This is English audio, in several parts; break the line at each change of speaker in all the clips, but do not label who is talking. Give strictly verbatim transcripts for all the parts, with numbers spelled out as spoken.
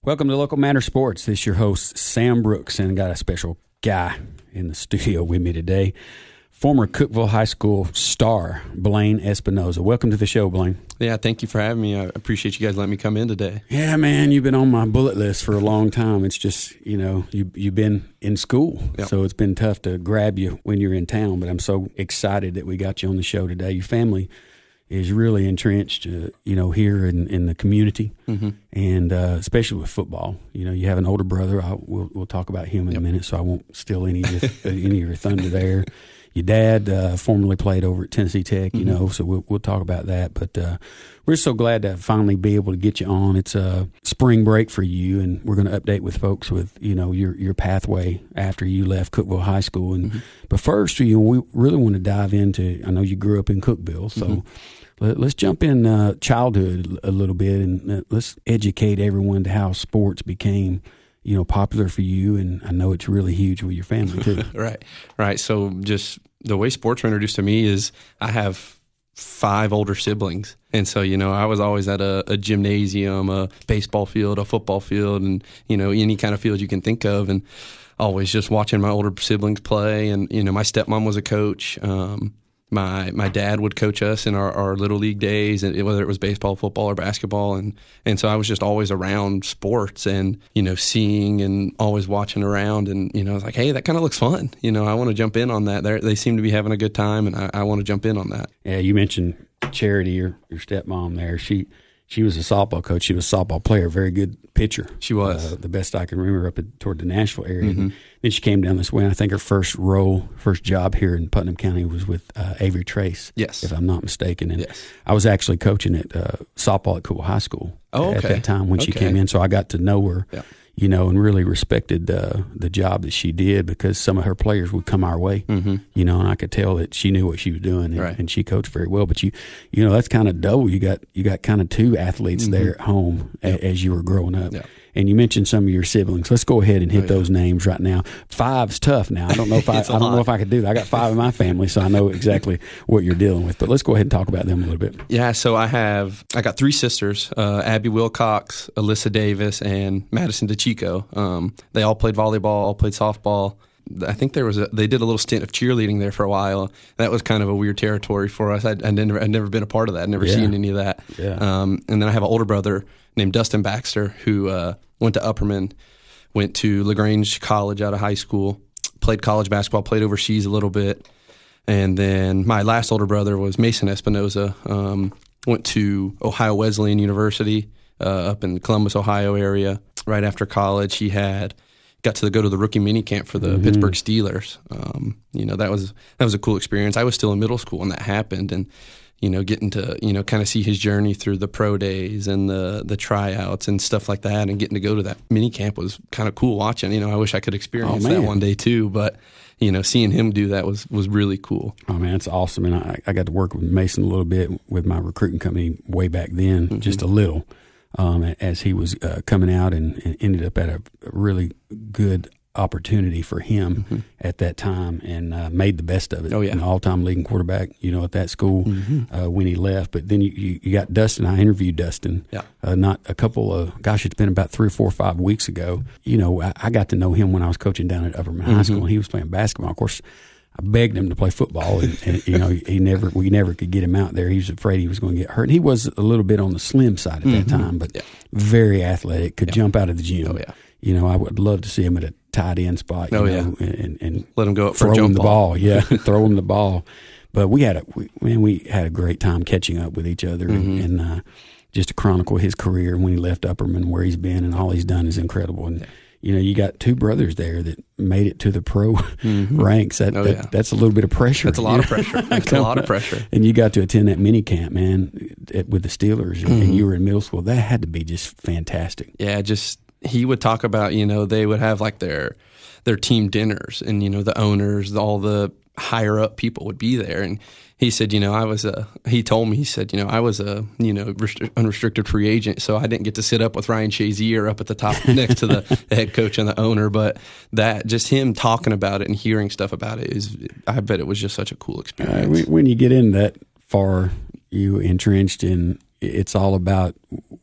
Welcome to Local Matter Sports. This is your host, Sam Brooks, and got a special guy in the studio with me today, former Cookeville High School star, Blaine Espinoza. Welcome to the show, Blaine.
Yeah, thank you for having me. I appreciate you guys letting me come in today.
Yeah, man, you've been on my bullet list for a long time. It's just, you know, you, you've been in school, yep. So it's been tough to grab you when you're in town, but I'm so excited that we got you on the show today. Your family is really entrenched, uh, you know, here in, in the community, mm-hmm. and uh, especially with football. You know, you have an older brother. I'll, we'll, we'll talk about him in yep. a minute, so I won't steal any of your, any of your thunder there. Your dad uh, formerly played over at Tennessee Tech, you mm-hmm. know, so we'll, we'll talk about that. But uh, we're so glad to finally be able to get you on. It's a spring break for you, and we're going to update with folks with, you know, your your pathway after you left Cookeville High School. And mm-hmm. But first, you know, we really want to dive into, I know you grew up in Cookeville, so mm-hmm. let, let's jump in uh, childhood a little bit, and uh, let's educate everyone to how sports became, you know, popular for you, and I know it's really huge with your family too.
right, right. So just the way sports were introduced to me is I have five older siblings, and so, you know, I was always at a, a gymnasium, a baseball field, a football field, and, you know, any kind of field you can think of, and always just watching my older siblings play. And, you know, my stepmom was a coach. Um, My my dad would coach us in our, our little league days, and whether it was baseball, football, or basketball, and and so I was just always around sports, and, you know, seeing and always watching around, and, you know, I was like, hey, that kind of looks fun. You know, I want to jump in on that. They're, they seem to be having a good time, and I, I want to jump in on that.
Yeah, you mentioned Charity, your your stepmom there. She she was a softball coach. She was a softball player, very good pitcher.
She was
uh, the best I can remember up at, toward the Nashville area. Mm-hmm. Then she came down this way, and I think her first role, first job here in Putnam County was with uh, Avery Trace,
yes,
if I'm not mistaken. And
yes.
I was actually coaching at uh, softball at Cookeville High School
oh, okay.
at that time when
okay.
she came in, so I got to know her,
yeah.
you know, and really respected uh, the job that she did, because some of her players would come our way,
mm-hmm.
you know, and I could tell that she knew what she was doing, and,
right.
and she coached very well. But you, you know, that's kind of double. You got you got kind of two athletes mm-hmm. there at home
yep.
a, as you were growing up.
Yep.
And you mentioned some of your siblings. Let's go ahead and hit
oh, yeah.
those names right now. Five's tough now. I don't know if I, I don't
lot.
know if I could do that. I got five in my family, so I know exactly what you're dealing with. But let's go ahead and talk about them a little bit.
Yeah, so I have I got three sisters: uh, Abby Wilcox, Alyssa Davis, and Madison DeChico. Um, they all played volleyball, all played softball. I think there was a, they did a little stint of cheerleading there for a while. That was kind of a weird territory for us. I'd, I'd, never, I'd never been a part of that. I'd never yeah. seen any of that.
Yeah.
Um, and then I have an older brother named Dustin Baxter, who uh, went to Upperman, went to LaGrange College out of high school, played college basketball, played overseas a little bit. And then my last older brother was Mason Espinoza, um, went to Ohio Wesleyan University uh, up in the Columbus, Ohio area. Right after college, he had got to go to the rookie mini camp for the mm-hmm. Pittsburgh Steelers. Um, you know, that was that was a cool experience. I was still in middle school when that happened, and, you know, getting to, you know, kind of see his journey through the pro days and the the tryouts and stuff like that, and getting to go to that mini camp was kind of cool watching. You know, I wish I could experience
oh,
that one day too, but, you know, seeing him do that was, was really cool.
Oh, man, it's awesome. And I, I got to work with Mason a little bit with my recruiting company way back then, mm-hmm. just a little. Um, as he was uh, coming out, and, and ended up at a really good opportunity for him mm-hmm. at that time, and uh, made the best of it.
Oh, yeah.
An all-time leading quarterback, you know, at that school
mm-hmm.
uh, when he left. But then you, you, you got Dustin. I interviewed Dustin
yeah.
uh, not a couple of, gosh, it's been about three or four or five weeks ago. You know, I, I got to know him when I was coaching down at Upperman mm-hmm. High School, and he was playing basketball. Of course, I begged him to play football, and, and you know, he never, we never could get him out there. He was afraid he was going to get hurt. And he was a little bit on the slim side at that
mm-hmm.
time, but
yeah.
very athletic, could
yeah.
jump out of the gym.
Oh, yeah.
You know, I would love to see him at a tight end spot, you
oh,
know,
yeah.
and, and
let him go up
throw
for a jump
him the
ball.
ball. Yeah, throw him the ball. But we had a, we, man, we had a great time catching up with each other,
mm-hmm.
and, and uh, just to chronicle his career when he left Upperman, where he's been, and all he's done is incredible. And, yeah. you know, you got two brothers there that made it to the pro mm-hmm. ranks. That,
oh,
that
yeah.
That's a little bit of pressure.
That's a lot of pressure. That's a lot of pressure.
And you got to attend that mini camp, man, at, with the Steelers, mm-hmm. and you were in middle school. That had to be just fantastic.
Yeah, just he would talk about, you know, they would have like their their team dinners, and, you know, the owners, all the higher up people would be there, and he said, you know, I was a, he told me, he said, you know, I was a, you know, restri- unrestricted free agent, so I didn't get to sit up with Ryan Shazier up at the top next to the, the head coach and the owner, but that, just him talking about it and hearing stuff about it is, I bet it was just such a cool experience.
Uh, when you get in that far, you entrenched in, it's all about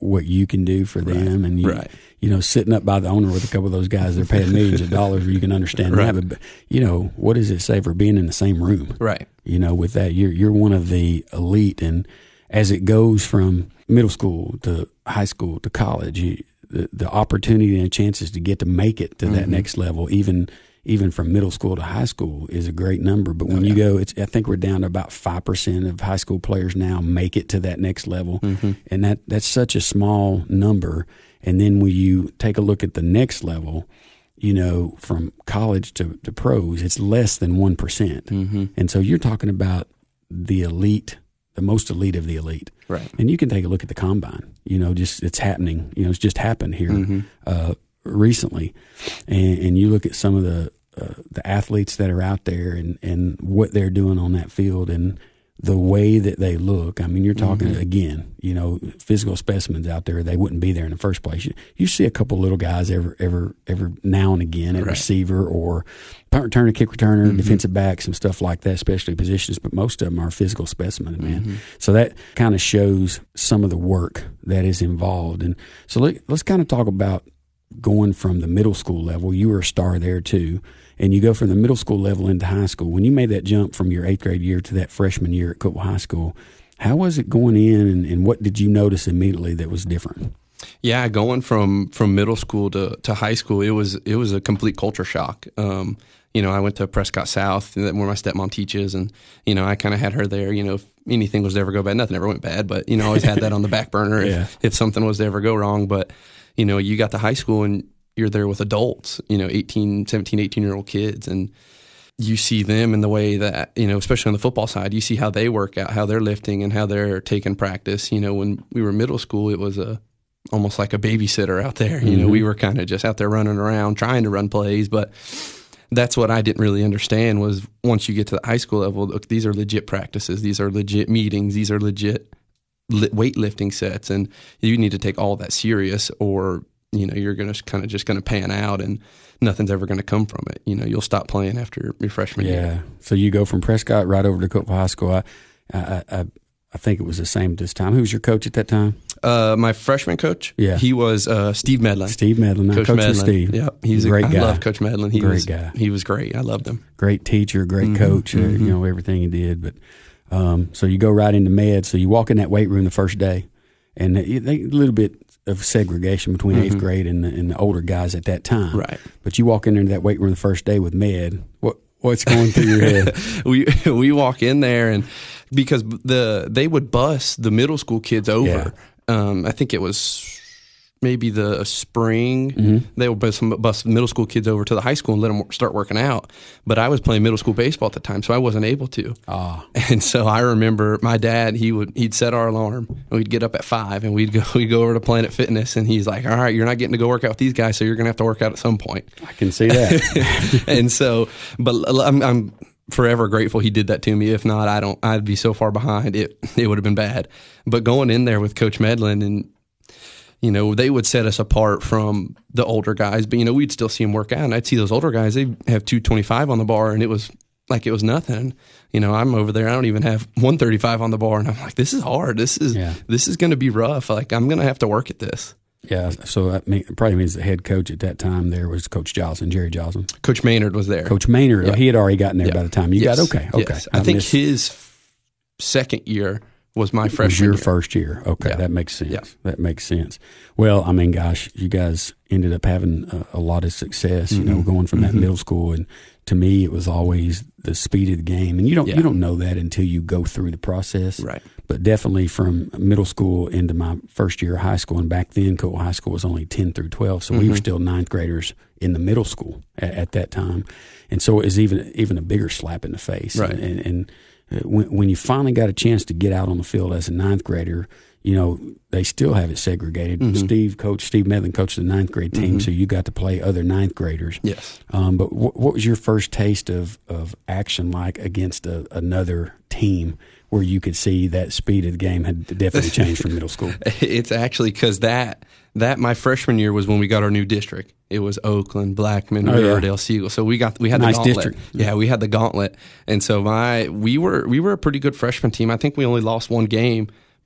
what you can do for them,
right.
and you,
right.
you know, sitting up by the owner with a couple of those guys, they're paying millions of dollars. You can understand
right.
that, but you know, what does it say for being in the same room?
Right.
You know, with that, you're you're one of the elite, and as it goes from middle school to high school to college, you, the the opportunity and chances to get to make it to mm-hmm. that next level, even. even from middle school to high school, is a great number. But when oh, yeah. you go, it's, I think we're down to about five percent of high school players now make it to that next level. Mm-hmm. And that, that's such a small number. And then when you take a look at the next level, you know, from college to, to pros, it's less than one percent. Mm-hmm. And so you're talking about the elite, the most elite of the elite.
Right.
And you can take a look at the combine, you know, just it's happening, you know, it's just happened here mm-hmm. uh, recently. And, and you look at some of the, Uh, the athletes that are out there and, and what they're doing on that field and the way that they look. I mean, you're talking, mm-hmm. again, you know, physical specimens out there, they wouldn't be there in the first place. You, you see a couple little guys every, every, every now and again at right. receiver or punt returner, kick returner, mm-hmm. defensive back, some stuff like that, especially positions, but most of them are physical specimens, man. Mm-hmm. So that kind of shows some of the work that is involved. And so let, let's kind of talk about going from the middle school level. You were a star there too. And you go from the middle school level into high school. When you made that jump from your eighth grade year to that freshman year at Cookeville High School, how was it going in, and, and what did you notice immediately that was different?
Yeah, going from, from middle school to, to high school, it was it was a complete culture shock. Um, you know, I went to Prescott South, where my stepmom teaches, and you know, I kind of had her there. You know, if anything was to ever go bad, nothing ever went bad, but you know, I always had that on the back burner yeah. if, if something was to ever go wrong. But you know, you got to high school and you're there with adults, you know, eighteen, seventeen, eighteen-year-old kids, and you see them in the way that, you know, especially on the football side, you see how they work out, how they're lifting and how they're taking practice. You know, when we were middle school, it was a almost like a babysitter out there. You mm-hmm. know, we were kind of just out there running around trying to run plays, but that's what I didn't really understand was once you get to the high school level, look, these are legit practices, these are legit meetings, these are legit weightlifting sets, and you need to take all that serious or you know, you're going to kind of just going to pan out and nothing's ever going to come from it. You know, you'll stop playing after your freshman
yeah.
year.
Yeah. So you go from Prescott right over to Cookeville High School. I, I, I, I think it was the same this time. Who was your coach at that time?
Uh, my freshman coach.
Yeah.
He was uh, Steve Medlin.
Steve Medlin.
Coach,
Coach
Medlin.
Steve.
Yeah. He's
a great
a,
guy.
I love Coach Medlin. He
great
was,
guy.
He was great. I loved him.
Great teacher, great mm-hmm. coach. Uh, mm-hmm. You know, everything he did. But um, so you go right into med. So you walk in that weight room the first day, and they, they, a little bit of segregation between mm-hmm. eighth grade and the, and the older guys at that time.
Right.
But you walk in there to that weight room the first day with med. What what's going through your head?
we we walk in there and because the they would bus the middle school kids over. Yeah. Um, I think it was maybe the spring. Mm-hmm. They would bus, bus middle school kids over to the high school and let them start working out. But I was playing middle school baseball at the time, so I wasn't able to.
Oh.
And so I remember my dad, he would he'd set our alarm. And we'd get up at five and we'd go we'd go over to Planet Fitness, and he's like, "All right, you're not getting to go work out with these guys, so you're going to have to work out at some point."
I can see that.
And so, but I'm, I'm forever grateful he did that to me. If not, I don't. I'd be so far behind. It it would have been bad. But going in there with Coach Medlin, and you know, they would set us apart from the older guys. But you know, we'd still see them work out, and I'd see those older guys. They have two twenty-five on the bar, and it was like it was nothing. You know, I'm over there. I don't even have one thirty-five on the bar, and I'm like, this is hard. This is yeah. this is going to be rough. Like I'm going to have to work at this.
Yeah, so that mean, probably means the head coach at that time there was Coach Joslin, Jerry Joslin.
Coach Maynard was there.
Coach Maynard,
yeah.
he had already gotten there
yeah.
by the time you
yes.
got, okay, okay.
Yes. I, I think missed, his second year was my freshman
was your
year.
first year. Okay,
yeah.
that makes sense.
Yeah.
That makes sense. Well, I mean, gosh, you guys ended up having a, a lot of success, you mm-hmm. know, going from that mm-hmm. middle school. And to me, it was always the speed of the game. And you don't yeah. you don't know that until you go through the process.
Right.
But definitely from middle school into my first year of high school, and back then Cookeville High School was only ten through twelve, so mm-hmm. we were still ninth graders in the middle school at, at that time. And so it was even even a bigger slap in the face.
Right.
And, and, and when, when you finally got a chance to get out on the field as a ninth grader, you know, they still have it segregated. Mm-hmm. Steve coached, Steve Medlin coached the ninth grade team, mm-hmm. so you got to play other ninth graders.
Yes.
Um, but w- what was your first taste of, of action like against a, another team where you could see that speed of the game had definitely changed from middle school?
It's actually because that, that my freshman year was when we got our new district. It was Oakland, Blackman, oh, Riverdale, yeah. Siegel. So we got we had
nice
the gauntlet.
District.
Yeah, we had the gauntlet. And so my we were we were a pretty good freshman team. I think we only lost one game,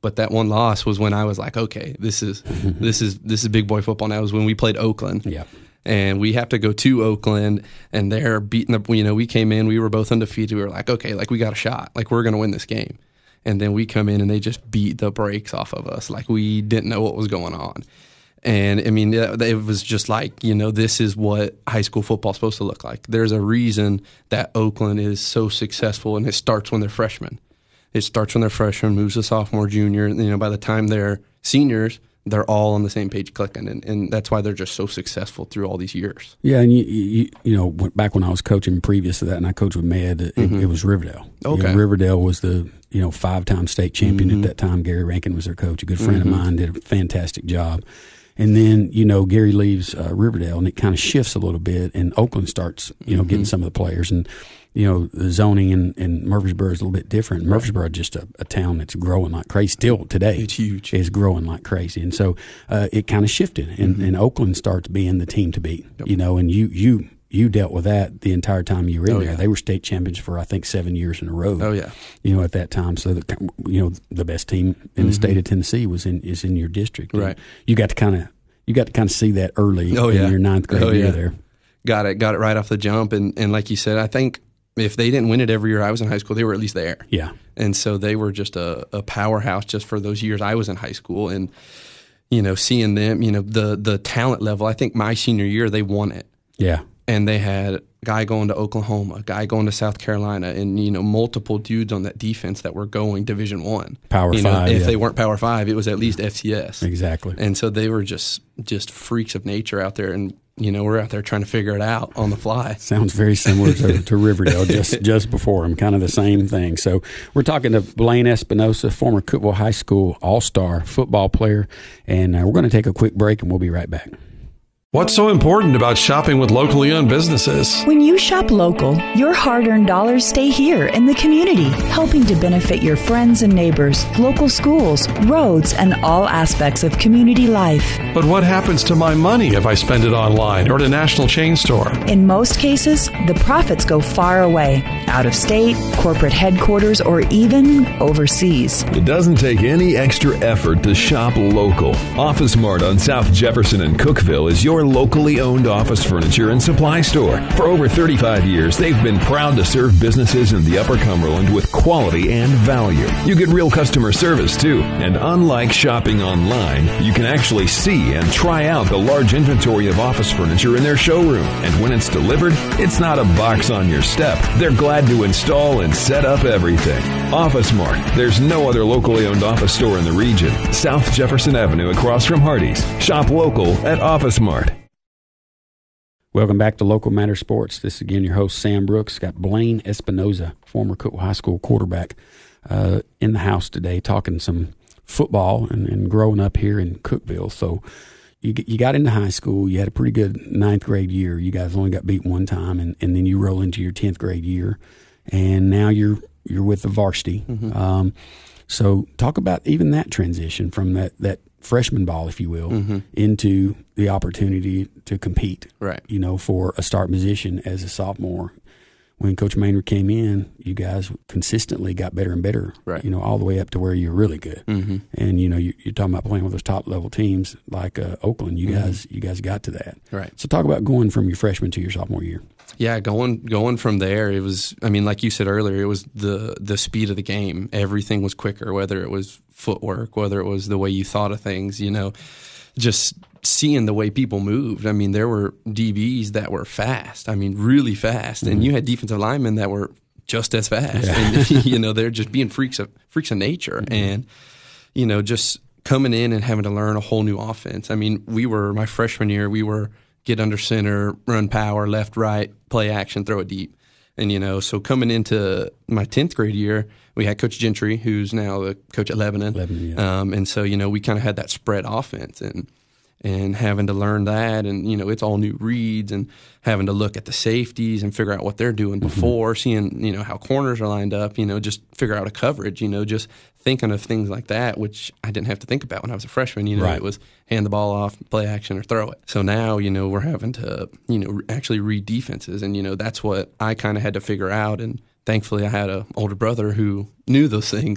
But that one loss was when I was like, okay, this is this is this is big boy football now. It was when we played Oakland.
Yeah.
And we have to go to Oakland, and they're beating the, you know, we came in, we were both undefeated. We were like, okay, like we got a shot. Like we're going to win this game. And then we come in and they just beat the brakes off of us. Like we didn't know what was going on. And I mean, it was just like, you know, this is what high school football is supposed to look like. There's a reason that Oakland is so successful, and it starts when they're freshmen. It starts when they're freshmen, moves to sophomore, junior. You know, by the time they're seniors, they're all on the same page clicking, and, and that's why they're just so successful through all these years.
Yeah, and you, you, you know, back when I was coaching previous to that, and I coached with Med, it, mm-hmm. it was Riverdale.
Okay,
you know, Riverdale was the you know five-time state champion mm-hmm. at that time. Gary Rankin was their coach. A good friend mm-hmm. of mine did a fantastic job. And then, you know, Gary leaves uh, Riverdale, and it kind of shifts a little bit, and Oakland starts, you know, getting mm-hmm. some of the players. And, you know, the zoning in, in Murfreesboro is a little bit different. Murfreesboro is just a, a town that's growing like crazy. Still today,
it's huge.
It's growing like crazy. And so uh, it kind of shifted, and, mm-hmm. and Oakland starts being the team to beat, yep. you know, and you you – you dealt with that the entire time you were in
oh,
there.
Yeah.
They were state champions for, I think, seven years in a row.
Oh, yeah.
You know, at that time. So, the, you know, the best team in mm-hmm. the state of Tennessee was in is in your district.
Right.
And you got to kind of you got to kind of see that early
oh,
in
yeah.
your ninth grade
oh,
year
yeah.
there.
Got it. Got it right off the jump. And, and like you said, I think if they didn't win it every year I was in high school, they were at least there.
Yeah.
And so they were just a, a powerhouse just for those years I was in high school. And, you know, seeing them, you know, the the talent level, I think my senior year, they won it.
Yeah.
And they had a guy going to Oklahoma, a guy going to South Carolina, and, you know, multiple dudes on that defense that were going Division One.
Power
you know,
Five.
If
yeah.
they weren't Power Five, it was at least F C S.
Exactly.
And so they were just just freaks of nature out there, and, you know, we're out there trying to figure it out on the fly.
Sounds very similar to, to Riverdale, just just before them, kind of the same thing. So we're talking to Blaine Espinosa, former Cookeville High School All-Star football player, and uh, we're going to take a quick break, and we'll be right back.
What's so important about shopping with locally owned businesses?
When you shop local, your hard-earned dollars stay here in the community, helping to benefit your friends and neighbors, local schools, roads, and all aspects of community life.
But what happens to my money if I spend it online or at a national chain store?
In most cases, the profits go far away, out of state, corporate headquarters, or even overseas.
It doesn't take any extra effort to shop local. Office Mart on South Jefferson and Cookeville is your locally owned office furniture and supply store. For over thirty-five years, they've been proud to serve businesses in the Upper Cumberland with quality and value. You get real customer service, too. And unlike shopping online, you can actually see and try out the large inventory of office furniture in their showroom. And when it's delivered, it's not a box on your step. They're glad to install and set up everything. Office Mart. There's no other locally owned office store in the region. South Jefferson Avenue across from Hardee's. Shop local at Office Mart.
Welcome back to Local Matter Sports. This is again your host, Sam Brooks. Got Blaine Espinosa, former Cookeville High School quarterback, uh, in the house today talking some football and, and growing up here in Cookeville. So you you got into high school. You had a pretty good ninth grade year. You guys only got beat one time, and, and then you roll into your tenth grade year, and now you're you're with the varsity. Mm-hmm. Um, so talk about even that transition from that, that freshman ball, if you will, mm-hmm. into the opportunity to compete,
right?
You know, for a start position as a sophomore. When Coach Maynard came in, you guys consistently got better and better,
right?
You know, all the way up to where you're really good.
Mm-hmm.
And you know, you, you're talking about playing with those top level teams like uh, Oakland. You mm-hmm. guys, you guys got to that,
right?
So talk about going from your freshman to your sophomore year.
Yeah, going going from there, it was. I mean, like you said earlier, it was the the speed of the game. Everything was quicker, whether it was footwork, whether it was the way you thought of things. You know, just seeing the way people moved. I mean, there were D Bs that were fast. I mean, really fast, mm-hmm. and you had defensive linemen that were just as fast. Yeah. And you know, they're just being freaks of freaks of nature, mm-hmm. and you know, just coming in and having to learn a whole new offense. I mean, we were my freshman year. We were get under center, run power, left, right, play action, throw it deep. And, you know, so coming into my tenth grade year, we had Coach Gentry, who's now the coach at Lebanon.
Lebanon yeah.
um, and so, you know, we kind of had that spread offense and and having to learn that. And, you know, it's all new reads and having to look at the safeties and figure out what they're doing before, mm-hmm. seeing, you know, how corners are lined up, you know, just figure out a coverage, you know, just thinking of things like that, which I didn't have to think about when I was a freshman. You know,
right.
It was hand the ball off, play action, or throw it. So now, you know, we're having to, you know, actually read defenses. And, you know, that's what I kind of had to figure out. And thankfully I had an older brother who knew those things.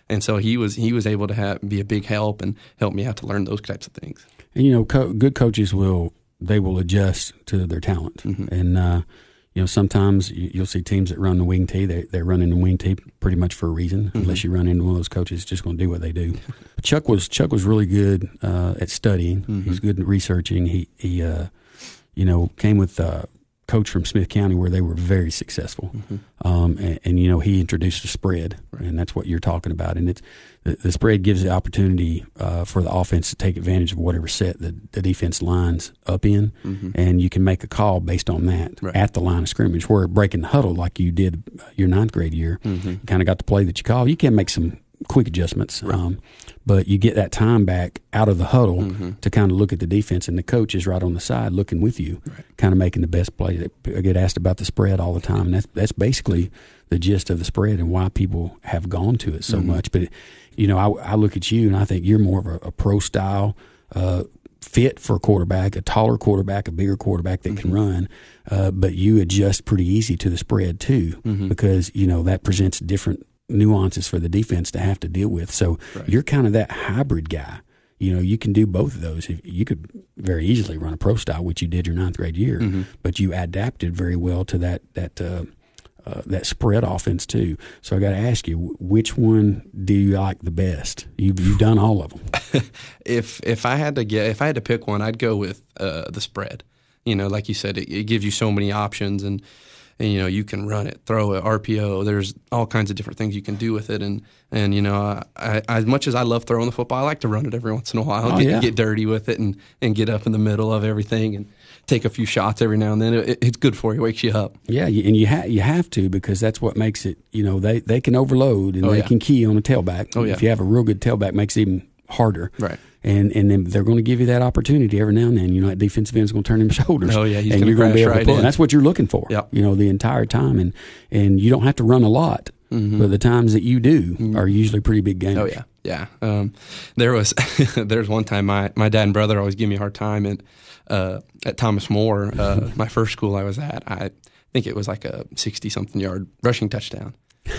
And so he was he was able to have, be a big help and help me out to learn those types of things.
And, you know, co- good coaches will, they will adjust to their talent. Mm-hmm. And, uh, you know, sometimes you'll see teams that run the wing tee, they, they're running the wing tee pretty much for a reason, mm-hmm. unless you run into one of those coaches just going to do what they do. But Chuck was Chuck was really good uh, at studying. Mm-hmm. He's good at researching. He, he uh, you know, came with uh, coach from Smith County where they were very successful. Mm-hmm. Um, and, and, you know, he introduced the spread, right. and that's what you're talking about. And it's, the, the spread gives the opportunity uh, for the offense to take advantage of whatever set the, the defense lines up in, mm-hmm. and you can make a call based on that right. at the line of scrimmage. Where breaking the huddle like you did your ninth grade year, mm-hmm. you kind of got the play that you call. You can make some quick adjustments, right. um, but you get that time back out of the huddle mm-hmm. to kind of look at the defense, and the coach is right on the side looking with you, right. kind of making the best play. I get asked about the spread all the time, and that's that's basically the gist of the spread and why people have gone to it so mm-hmm. much. But, you know, I, I look at you, and I think you're more of a, a pro-style uh, fit for a quarterback, a taller quarterback, a bigger quarterback that mm-hmm. can run, uh, but you adjust pretty easy to the spread too mm-hmm. because, you know, that presents different nuances for the defense to have to deal with. So right. you're kind of that hybrid guy. You know, you can do both of those. You could very easily run a pro style, which you did your ninth grade year, mm-hmm. but you adapted very well to that that uh, uh, that spread offense too. So I got to ask you, which one do you like the best? You've, you've done all of them.
if if I had to get, if I had to pick one, I'd go with uh, the spread. You know, like you said, it, it gives you so many options, and And, you know, you can run it, throw it, R P O. There's all kinds of different things you can do with it. And, and you know, I, I, as much as I love throwing the football, I like to run it every once in a while,
oh,
get,
yeah.
get dirty with it and, and get up in the middle of everything and take a few shots every now and then. It, it's good for you. It wakes you up.
Yeah, and you, ha- you have to, because that's what makes it, you know, they, they can overload and
oh,
they
yeah.
can key on a tailback.
Oh, yeah.
If you have a real good tailback, it makes it even harder.
Right.
And and then they're going to give you that opportunity every now and then. You know, that defensive end's going to turn him shoulders.
Oh, yeah, he's
and
gonna
you're going to be able
right
to pull.
in.
And that's what you're looking for,
yep.
you know, the entire time. And, and you don't have to run a lot, mm-hmm. but the times that you do mm-hmm. are usually pretty big games.
Oh, yeah, yeah. Um, there was there's one time my, my dad and brother always give me a hard time. And uh, at Thomas More, uh, my first school I was at, I think it was like a sixty-something yard rushing touchdown.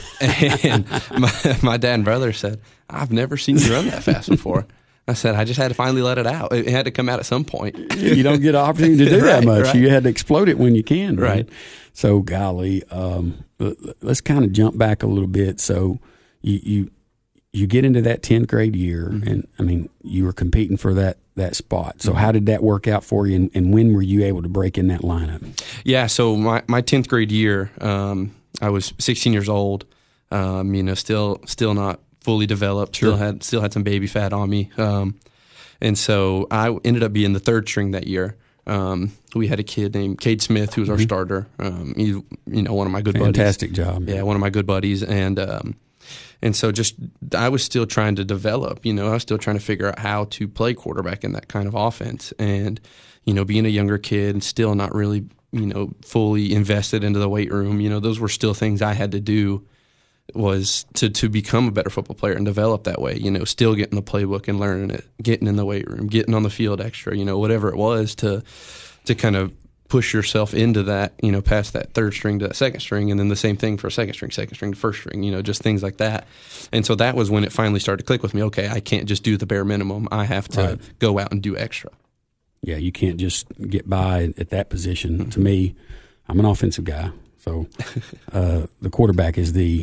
And my, my dad and brother said, I've never seen you run that fast before. I said, I just had to finally let it out. It had to come out at some point.
You don't get an opportunity to do
right,
that much.
Right.
You had to explode it when you can. Right.
Right.
So, golly, um, let's kind of jump back a little bit. So you you, you get into that tenth grade year, mm-hmm. and, I mean, you were competing for that, that spot. So mm-hmm. how did that work out for you, and, and when were you able to break in that lineup?
Yeah, so my, my tenth grade year, um, I was sixteen years old, um, you know, still still not fully developed,
sure.
still had still had some baby fat on me. Um, and so I ended up being the third string that year. Um, we had a kid named Cade Smith who was mm-hmm. our starter. Um, he's, you know, one of my good
Fantastic
buddies.
Fantastic job.
Yeah, one of my good buddies. And um, and so just I was still trying to develop, you know, I was still trying to figure out how to play quarterback in that kind of offense. And, you know, being a younger kid and still not really, you know, fully invested into the weight room, you know, those were still things I had to do, was to, to become a better football player and develop that way, you know, still getting the playbook and learning it, getting in the weight room, getting on the field extra, you know, whatever it was to to kind of push yourself into that, you know, past that third string to that second string, and then the same thing for second string, second string to first string, you know, just things like that. And so that was when it finally started to click with me. Okay, I can't just do the bare minimum. I have to right. go out and do extra.
Yeah, you can't just get by at that position. Mm-hmm. To me, I'm an offensive guy, so uh, the quarterback is the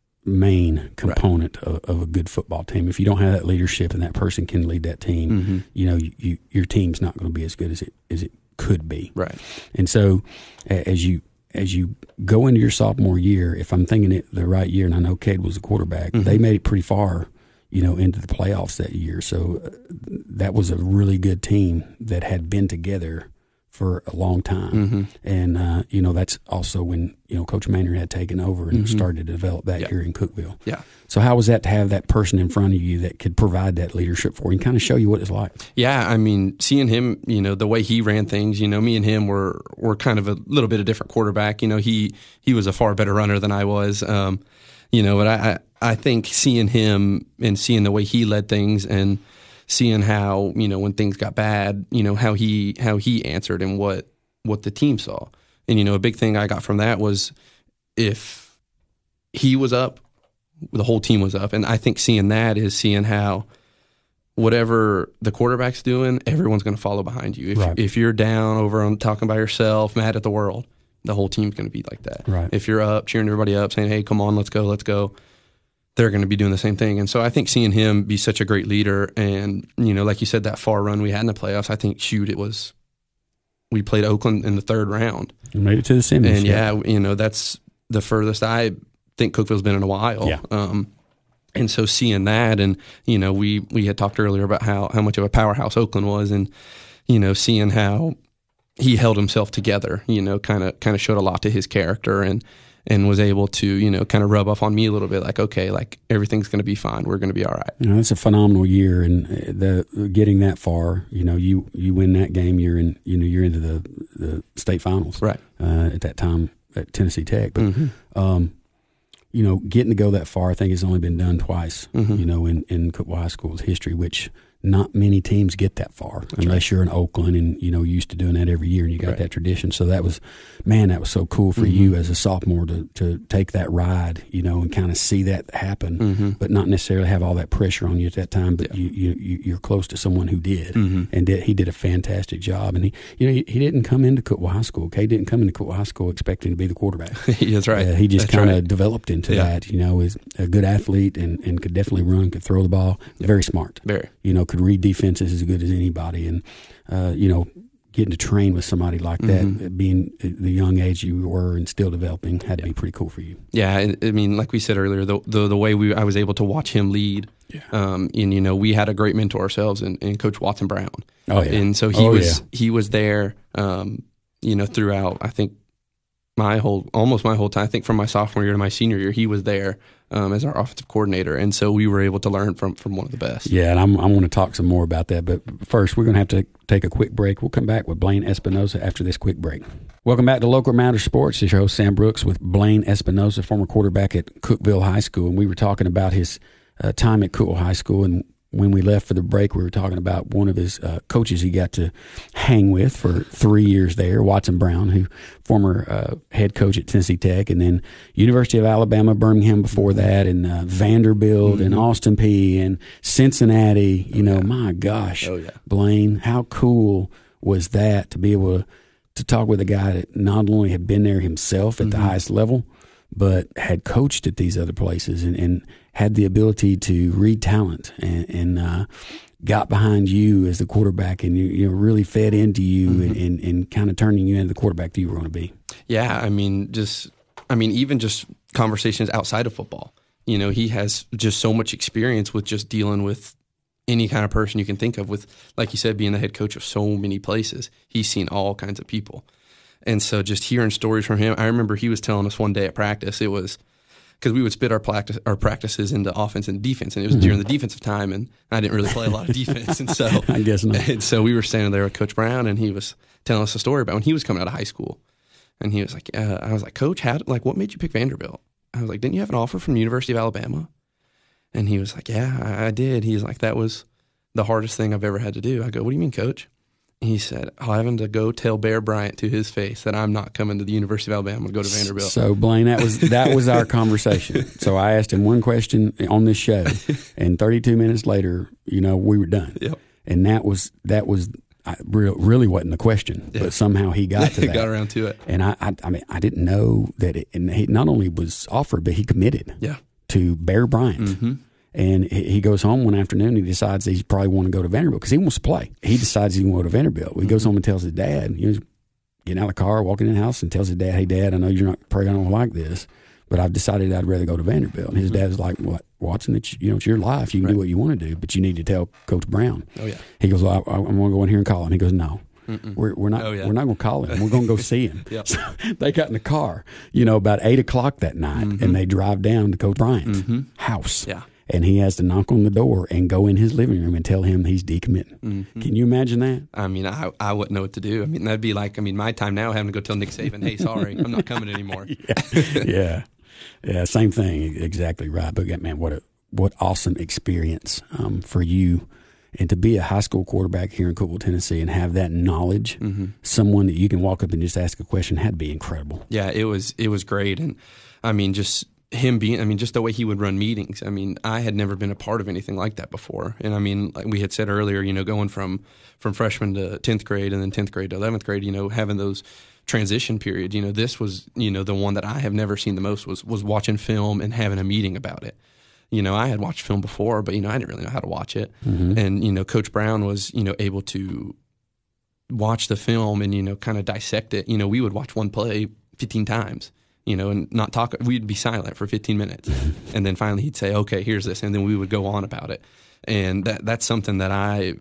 main component right. of, of a good football team. If you don't have that leadership and that person can lead that team, mm-hmm. you know, you, you, your team's not going to be as good as it as it could be.
Right.
And so, as you as you go into your sophomore year, if I'm thinking it the right year, and I know Cade was the quarterback, mm-hmm. they made it pretty far, you know, into the playoffs that year. So uh, that was a really good team that had been together for a long time. Mm-hmm. And, uh, you know, that's also when, you know, Coach Maynard had taken over and mm-hmm. started to develop that yeah. here in Cookeville.
Yeah.
So how was that to have that person in front of you that could provide that leadership for you and kind of show you what it's like?
Yeah, I mean, seeing him, you know, the way he ran things, you know, me and him were were kind of a little bit of different quarterback. You know, he he was a far better runner than I was. Um, you know, but I, I, I think seeing him and seeing the way he led things and seeing how, you know, when things got bad, you know, how he how he answered and what what the team saw. And, you know, a big thing I got from that was if he was up, the whole team was up. And I think seeing that is seeing how whatever the quarterback's doing, everyone's going to follow behind you. If,
right.
if you're down over on talking by yourself, mad at the world, the whole team's going to be like that.
Right.
If you're up, cheering everybody up, saying, hey, come on, let's go, let's go, they're going to be doing the same thing. And so I think seeing him be such a great leader and, you know, like you said, that far run we had in the playoffs, I think, shoot, it was, we played Oakland in the third round.
You made it to the semis.
And, yeah, you know, that's the furthest I think Cookeville's been in a while.
Yeah.
Um, and so seeing that, and, you know, we, we had talked earlier about how, how much of a powerhouse Oakland was, and, you know, seeing how he held himself together, you know, kind of kind of showed a lot to his character, and and was able to, you know, kind of rub off on me a little bit, like, okay, like everything's going to be fine. We're going to be all right.
You know, it's a phenomenal year, and the getting that far, you know, you, you win that game, you're in, you know, you're into the, the state finals,
right?
Uh, at that time at Tennessee Tech, but
mm-hmm.
um, you know, getting to go that far, I think has only been done twice,
mm-hmm.
you know, in in Cookeville High School's history, which not many teams get that far. That's unless right. you're in Oakland and, you know, used to doing that every year and you got right. that tradition. So that was, man, that was so cool for mm-hmm. you as a sophomore to, to take that ride, you know, and kind of see that happen,
mm-hmm.
but not necessarily have all that pressure on you at that time. But yeah. you, you, you're close to someone who did,
mm-hmm.
and did, he did a fantastic job. And he, you know, he, he didn't come into Cookeville High School. Okay, he didn't come into Cookeville High School expecting to be the quarterback.
That's right.
Uh, he just kind of
right.
developed into
yeah.
that. You know, is a good athlete and, and could definitely run, could throw the ball. Yeah. Very smart.
Very.
You know, could read defenses as good as anybody, and uh, you know, getting to train with somebody like that, mm-hmm. being the young age you were and still developing, had to yeah. be pretty cool for you.
Yeah, I mean, like we said earlier, the the, the way we I was able to watch him lead,
yeah.
um, and you know, we had a great mentor ourselves in, in Coach Watson Brown.
Oh yeah,
and so he
oh,
was
yeah.
he was there, um, you know, throughout. I think my whole almost my whole time. I think from my sophomore year to my senior year, he was there. Um, as our offensive coordinator, and so we were able to learn from, from one of the best.
Yeah, and I'm, I want to talk some more about that, but first we're going to have to take a quick break. We'll come back with Blaine Espinosa after this quick break. Welcome back to Local Matters Sports. This is your host, Sam Brooks, with Blaine Espinosa, former quarterback at Cookeville High School, and we were talking about his uh, time at Cookeville High School, and when we left for the break, we were talking about one of his uh, coaches he got to hang with for three years there, Watson Brown, who former uh, head coach at Tennessee Tech, and then University of Alabama, Birmingham before that, and uh, Vanderbilt, mm-hmm. and Austin Peay, and Cincinnati. You oh, know, yeah. my gosh,
oh, yeah.
Blaine, how cool was that to be able to, to talk with a guy that not only had been there himself at mm-hmm. the highest level, but had coached at these other places and, and had the ability to read talent and, and uh, got behind you as the quarterback, and you, you know, really fed into you mm-hmm. and, and, and kind of turning you into the quarterback that you were going to be.
Yeah, I mean, just I mean, even just conversations outside of football. You know, he has just so much experience with just dealing with any kind of person you can think of. With, like you said, being the head coach of so many places, he's seen all kinds of people. And so just hearing stories from him, I remember he was telling us one day at practice, it was because we would split our practice our practices into offense and defense, and it was mm-hmm. during the defensive time, and I didn't really play a lot of defense, and so
I guess not.
And so we were standing there with Coach Brown, and he was telling us a story about when he was coming out of high school, and he was like, uh, "I was like, Coach, how like what made you pick Vanderbilt?" I was like, "Didn't you have an offer from the University of Alabama?" And he was like, "Yeah, I, I did." He's like, "That was the hardest thing I've ever had to do." I go, "What do you mean, Coach?" He said, "I'm having to go tell Bear Bryant to his face that I'm not coming to the University of Alabama to go to Vanderbilt."
So, Blaine, that was that was our conversation. So I asked him one question on this show, and thirty-two minutes later, you know, we were done.
Yep.
And that was that was I, really wasn't the question, yeah. but somehow he got to that.
Got around to it.
And I, I, I mean, I didn't know that. It, and he not only was offered, but he committed.
Yeah.
To Bear Bryant.
Mm-hmm.
And he goes home one afternoon. He decides he's probably want to go to Vanderbilt because he wants to play. He decides he wants to go to Vanderbilt. He mm-hmm. goes home and tells his dad. He was getting out of the car, walking in the house, and tells his dad, "Hey, Dad, I know you're not probably going to like this, but I've decided I'd rather go to Vanderbilt." And his mm-hmm. dad's like, "What, Watson? It's you know it's your life. You can
right.
do what you want to do, but you need to tell Coach Brown."
Oh yeah.
He goes, well, I, I'm going to go in here and call him. He goes, "No."
Mm-mm.
We're, we're not.
Oh, yeah.
We're not going to call him. We're going to go see him.
Yep.
So they got in the car, you know, about eight o'clock that night,
mm-hmm.
and they drive down to Coach Bryant's
mm-hmm.
house.
Yeah.
And he has to knock on the door and go in his living room and tell him he's decommitting.
Mm-hmm.
Can you imagine that?
I mean, I I wouldn't know what to do. I mean, that'd be like, I mean, my time now having to go tell Nick Saban, "Hey, sorry, I'm not coming anymore."
yeah. yeah, yeah, same thing. Exactly right. But man, what a what awesome experience um, for you, and to be a high school quarterback here in Cookeville, Tennessee, and have that knowledge. Mm-hmm. Someone that you can walk up and just ask a question had to be incredible.
Yeah, it was it was great, and I mean, just him being, I mean, just the way he would run meetings. I mean, I had never been a part of anything like that before. And I mean, like we had said earlier, you know, going from, from freshman to tenth grade and then tenth grade to eleventh grade, you know, having those transition periods, you know, this was, you know, the one that I have never seen the most was, was watching film and having a meeting about it. You know, I had watched film before, but, you know, I didn't really know how to watch it. Mm-hmm. And, you know, Coach Brown was, you know, able to watch the film and, you know, kind of dissect it. You know, we would watch one play fifteen times. You know, and not talk. We'd be silent for fifteen minutes, and then finally he'd say, "Okay, here's this," and then we would go on about it. And that that's something that I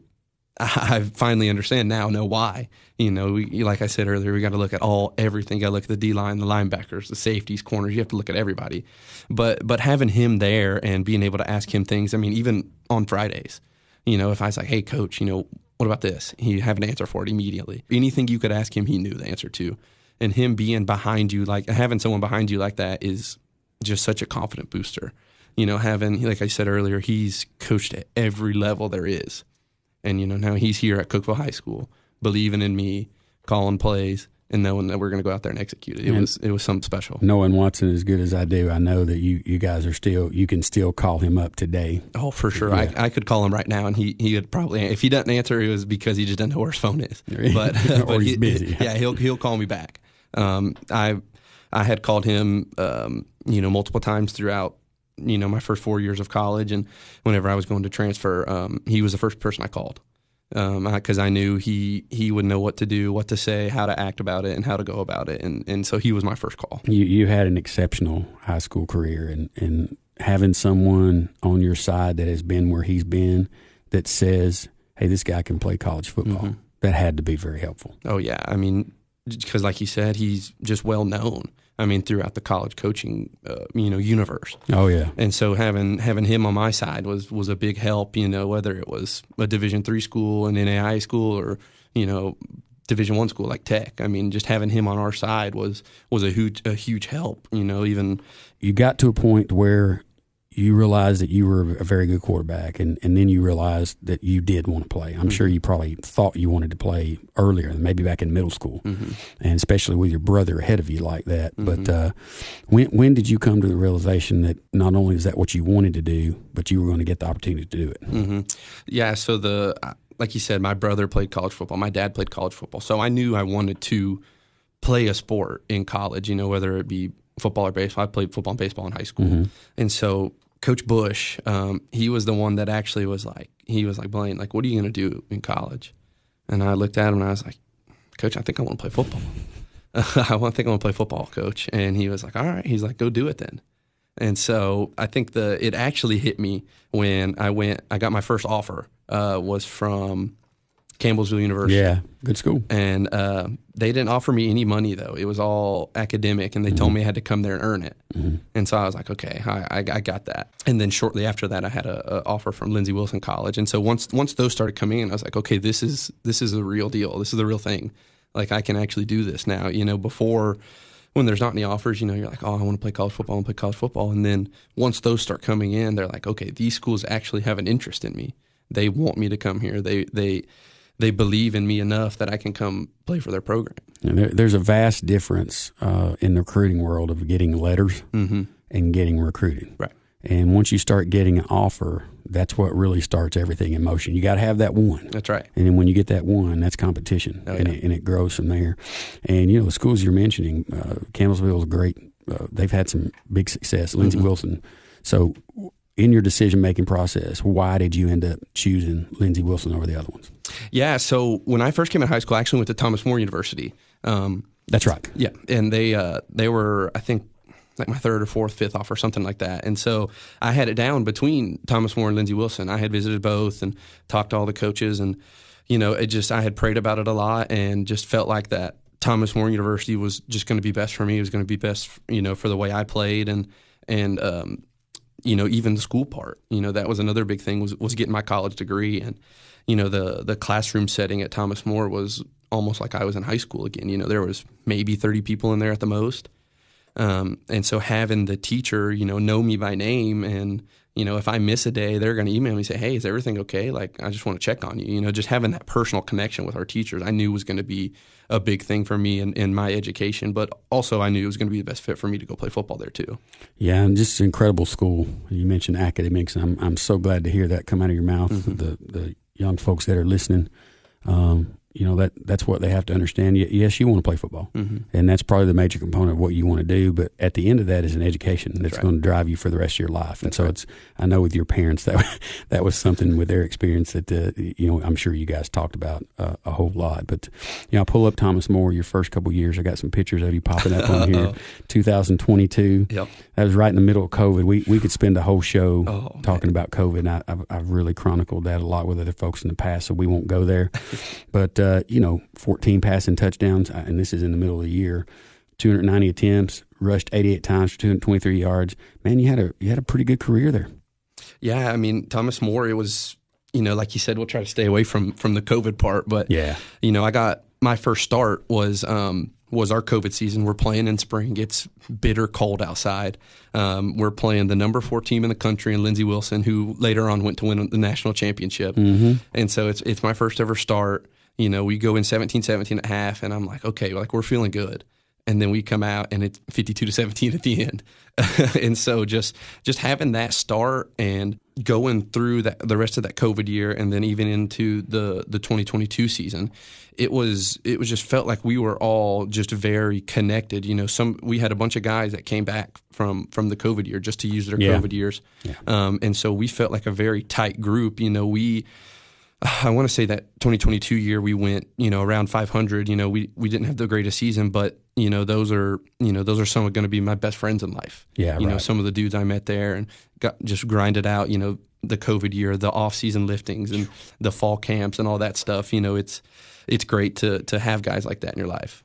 I finally understand now. Know why? You know, we, like I said earlier, we got to look at all everything. Got to look at the D line, the linebackers, the safeties, corners. You have to look at everybody. But but having him there and being able to ask him things. I mean, even on Fridays, you know, if I was like, "Hey, coach, you know, what about this?" He'd have an answer for it immediately. Anything you could ask him, he knew the answer to. And him being behind you, like having someone behind you like that is just such a confident booster. You know, having, like I said earlier, he's coached at every level there is. And, you know, now he's here at Cookeville High School, believing in me, calling plays, and knowing that we're going to go out there and execute it. It and was it was something special.
Knowing Watson as good as I do, I know that you, you guys are still, you can still call him up today.
Oh, for sure. Yeah. I, I could call him right now, and he, he would probably, if he doesn't answer, it was because he just doesn't know where his phone is. But,
or
but
he's
he,
busy.
Yeah, he'll he'll call me back. Um, I I had called him, um, you know, multiple times throughout, you know, my first four years of college, and whenever I was going to transfer, um, he was the first person I called because um, I, I knew he he would know what to do, what to say, how to act about it, and how to go about it, and and so he was my first call.
You you had an exceptional high school career, and and having someone on your side that has been where he's been, that says, "Hey, this guy can play college football," mm-hmm. that had to be very helpful.
Oh yeah, I mean. Because, like you said, he's just well known. I mean, throughout the college coaching, uh, you know, universe.
Oh yeah.
And so having having him on my side was was a big help. You know, whether it was a Division three school, an N A I A school, or you know, Division one school like Tech. I mean, just having him on our side was was a huge a huge help. You know, even
you got to a point where you realized that you were a very good quarterback, and, and then you realized that you did want to play. I'm mm-hmm. sure you probably thought you wanted to play earlier, maybe back in middle school, mm-hmm. and especially with your brother ahead of you like that. Mm-hmm. But uh, when when did you come to the realization that not only is that what you wanted to do, but you were going to get the opportunity to do it?
Mm-hmm. Yeah, so the like you said, my brother played college football. My dad played college football. So I knew I wanted to play a sport in college, you know, whether it be football or baseball. I played football and baseball in high school. Mm-hmm. And so Coach Bush, um, he was the one that actually was like, he was like, Blaine, like, what are you going to do in college? And I looked at him and I was like, Coach, I think I want to play football. I think I want to play football, Coach. And he was like, all right. He's like, go do it then. And so I think the it actually hit me when I went, I got my first offer uh, was from Campbellsville University.
Yeah, good school.
And uh, they didn't offer me any money, though. It was all academic, and they mm-hmm. told me I had to come there and earn it. Mm-hmm. And so I was like, okay, I, I, I got that. And then shortly after that, I had a, a offer from Lindsey Wilson College. And so once once those started coming in, I was like, okay, this is this is a real deal. This is the real thing. Like, I can actually do this now. You know, before, when there's not any offers, you know, you're like, oh, I want to play college football, I want to play college football. And then once those start coming in, they're like, okay, these schools actually have an interest in me. They want me to come here. They they they believe in me enough that I can come play for their program.
And there, there's a vast difference uh, in the recruiting world of getting letters mm-hmm. and getting recruited.
Right.
And once you start getting an offer, that's what really starts everything in motion. You got to have that one.
That's right.
And then when you get that one, that's competition, oh, and, yeah. it, and it grows from there. And, you know, the schools you're mentioning, uh, Campbellsville is great. Uh, they've had some big success. Lindsey mm-hmm. Wilson. So in your decision-making process, why did you end up choosing Lindsey Wilson over the other ones?
Yeah, so when I first came out of high school, I actually went to Thomas More University. Um,
that's right.
Yeah, and they uh, they were, I think, like my third or fourth, fifth offer, something like that. And so I had it down between Thomas More and Lindsey Wilson. I had visited both and talked to all the coaches, and you know, it just I had prayed about it a lot and just felt like that Thomas More University was just going to be best for me. It was going to be best, you know, for the way I played and and um, you know, even the school part. You know, that was another big thing was was getting my college degree, and you know, the the classroom setting at Thomas More was almost like I was in high school again. You know, there was maybe thirty people in there at the most. Um, and so having the teacher, you know, know me by name and, You know, if I miss a day, they're going to email me and say, hey, is everything okay? Like, I just want to check on you. You know, just having that personal connection with our teachers, I knew was going to be a big thing for me in, in my education, but also I knew it was going to be the best fit for me to go play football there too.
Yeah, and just an incredible school. You mentioned academics, and I'm I'm so glad to hear that come out of your mouth. Mm-hmm. The the young folks that are listening, um, you know, that that's what they have to understand. Yes, you want to play football, mm-hmm. and that's probably the major component of what you want to do. But at the end of that is an education that's, that's right. going to drive you for the rest of your life. And that's so right. it's, I know with your parents that that was something with their experience that uh, you know I'm sure you guys talked about uh, a whole lot. But you know, I pull up Thomas More your first couple of years. I got some pictures of you popping up on here. two thousand twenty-two. Yep. That was right in the middle of COVID. We we could spend a whole show oh, talking man. about COVID. And I, I've, I've really chronicled that a lot with other folks in the past, so we won't go there. But uh, you know, fourteen passing touchdowns, and this is in the middle of the year. two hundred ninety attempts, rushed eighty-eight times for two hundred twenty-three yards. Man, you had a you had a pretty good career there.
Yeah, I mean, Thomas More, it was, you know, like you said, we'll try to stay away from from the COVID part, but yeah, you know, I got my first start was um, was our COVID season. We're playing in spring. It's bitter cold outside. Um, we're playing the number four team in the country in Lindsey Wilson, who later on went to win the national championship. Mm-hmm. And so it's it's my first ever start. You know, we go in seventeen seventeen at half, and I'm like, okay, like we're feeling good. And then we come out, and it's fifty-two to seventeen at the end. And so just just having that start and going through that, the rest of that COVID year, and then even into the the twenty twenty-two season, it was it was just felt like we were all just very connected. You know, some we had a bunch of guys that came back from from the COVID year just to use their yeah. COVID years, yeah. um, and so we felt like a very tight group. You know, we. I want to say that twenty twenty-two year we went, you know, around five hundred. You know, we, we didn't have the greatest season, but you know, those are you know those are some going to be my best friends in life.
Yeah,
you
right.
know, some of the dudes I met there and got just grinded out. You know, the COVID year, the off season liftings, and the fall camps and all that stuff. You know, it's it's great to to have guys like that in your life.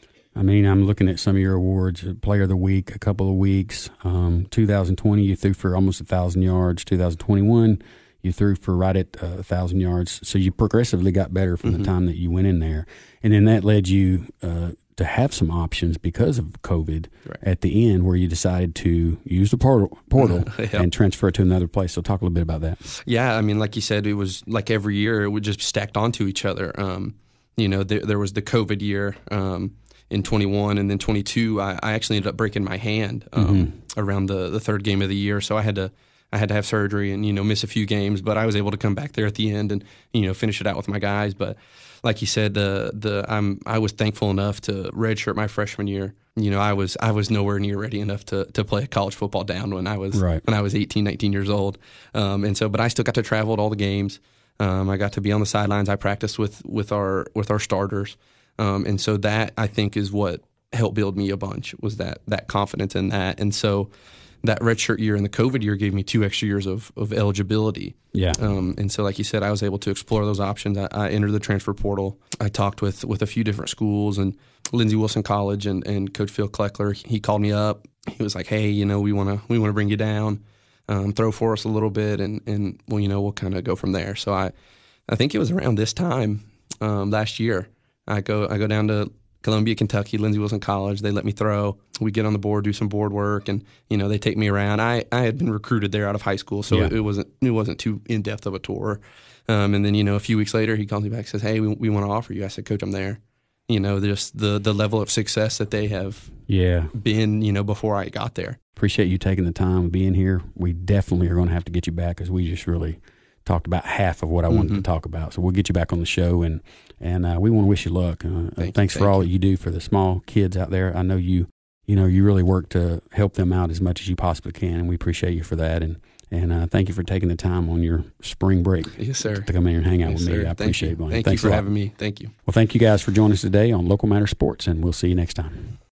I mean, I'm looking at some of your awards. Player of the Week, a couple of weeks. Um, two thousand twenty, you threw for almost a thousand yards. two thousand twenty-one. You threw for right at uh, one thousand yards. So you progressively got better from mm-hmm. the time that you went in there. And then that led you uh, to have some options because of COVID right. at the end where you decided to use the portal, portal yep. and transfer to another place. So talk a little bit about that.
Yeah, I mean, like you said, it was like every year it would just stacked onto each other. Um, you know, there, there was the COVID year um, in twenty-one, and then twenty-two, I, I actually ended up breaking my hand um, mm-hmm. around the, the third game of the year. So I had to I had to have surgery and, you know, miss a few games, but I was able to come back there at the end and, you know, finish it out with my guys. But like you said, the the I'm I was thankful enough to redshirt my freshman year. You know, I was I was nowhere near ready enough to to play college football down when I was right. when I was eighteen, nineteen years old. Um, and so, but I still got to travel at all the games. Um, I got to be on the sidelines. I practiced with with our with our starters. Um, and so that I think is what helped build me a bunch, was that that confidence in that. And so that redshirt year and the COVID year gave me two extra years of, of eligibility. Yeah. Um, and so, like you said, I was able to explore those options. I, I entered the transfer portal. I talked with, with a few different schools, and Lindsey Wilson College and, and Coach Phil Kleckler, he called me up. He was like, hey, you know, we want to we want to bring you down, um, throw for us a little bit, and, and well, you know, we'll kind of go from there. So I I think it was around this time um, last year. I go I go down to Columbia, Kentucky, Lindsey Wilson College. They let me throw. We get on the board, do some board work, and you know they take me around. I, I had been recruited there out of high school, so yeah. it, it wasn't it wasn't too in depth of a tour. Um, and then you know a few weeks later, he calls me back and says, "Hey, we, we want to offer you." I said, "Coach, I'm there." You know, just the the level of success that they have yeah. been, you know, before I got there.
Appreciate you taking the time and being here. We definitely are going to have to get you back because we just really talked about half of what I wanted mm-hmm. to talk about. So we'll get you back on the show, and and uh, we want to wish you luck. Uh,
Thank
thanks
you.
for
Thank
all
you.
that you do for the small kids out there. I know you, you know, you really work to help them out as much as you possibly can, and we appreciate you for that. And and uh, thank you for taking the time on your spring break.
Yes, sir.
To come in here and hang out
yes,
with me.
Sir.
I appreciate
thank
it.
Thank
Thanks
you for
a lot.
having me. Thank you.
Well, thank you guys for joining us today on Local Matter Sports, and we'll see you next time.